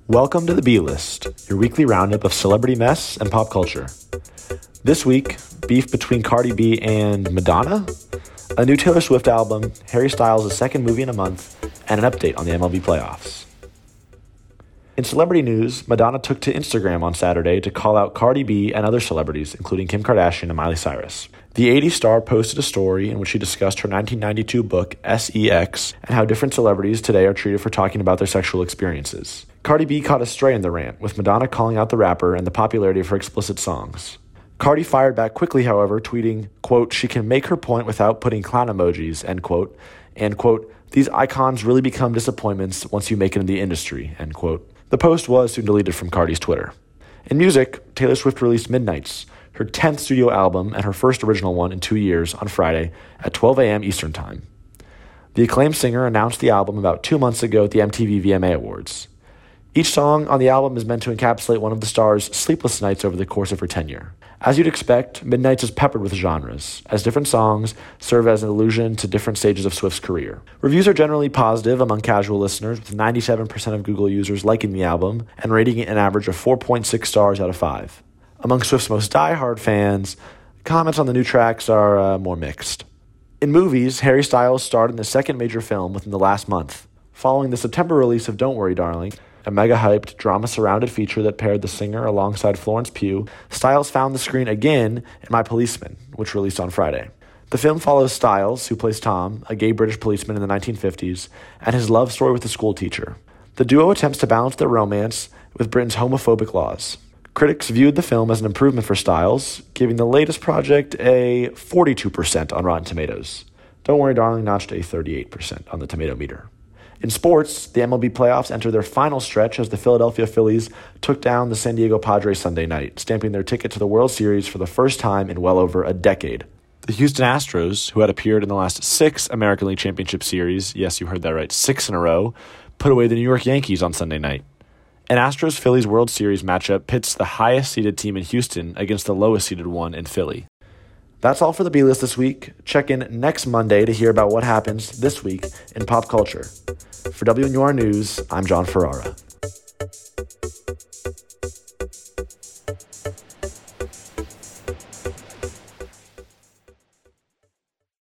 Welcome to the B-List, your weekly roundup of celebrity mess and pop culture. This week, beef between Cardi B and Madonna, a new Taylor Swift album, Harry Styles' second movie in a month, and an update on the MLB playoffs. In celebrity news, Madonna took to Instagram on Saturday to call out Cardi B and other celebrities, including Kim Kardashian and Miley Cyrus. The 80s star posted a story in which she discussed her 1992 book, SEX, and how different celebrities today are treated for talking about their sexual experiences. Cardi B caught astray in the rant, with Madonna calling out the rapper and the popularity of her explicit songs. Cardi fired back quickly, however, tweeting, quote, "She can make her point without putting clown emojis," end quote, and, quote, "These icons really become disappointments once you make it in the industry," end quote. The post was soon deleted from Cardi's Twitter. In music, Taylor Swift released Midnights, her 10th studio album and her first original one in 2 years, on Friday at 12 a.m. Eastern Time. The acclaimed singer announced the album about 2 months ago at the MTV VMA Awards. Each song on the album is meant to encapsulate one of the star's sleepless nights over the course of her tenure. As you'd expect, Midnights is peppered with genres, as different songs serve as an allusion to different stages of Swift's career. Reviews are generally positive among casual listeners, with 97% of Google users liking the album and rating it an average of 4.6 stars out of 5. Among Swift's most diehard fans, comments on the new tracks are more mixed. In movies, Harry Styles starred in the second major film within the last month. Following the September release of Don't Worry Darling, a mega-hyped, drama-surrounded feature that paired the singer alongside Florence Pugh, Styles found the screen again in My Policeman, which released on Friday. The film follows Styles, who plays Tom, a gay British policeman in the 1950s, and his love story with a schoolteacher. The duo attempts to balance their romance with Britain's homophobic laws. Critics viewed the film as an improvement for Styles, giving the latest project a 42% on Rotten Tomatoes. Don't Worry Darling notched a 38% on the tomato meter. In sports, the MLB playoffs enter their final stretch as the Philadelphia Phillies took down the San Diego Padres Sunday night, stamping their ticket to the World Series for the first time in well over a decade. The Houston Astros, who had appeared in the last 6 American League Championship Series, yes, you heard that right, 6 in a row, put away the New York Yankees on Sunday night. An Astros-Phillies World Series matchup pits the highest-seeded team in Houston against the lowest-seeded one in Philly. That's all for the B-List this week. Check in next Monday to hear about what happens this week in pop culture. For WNUR News, I'm John Ferrara.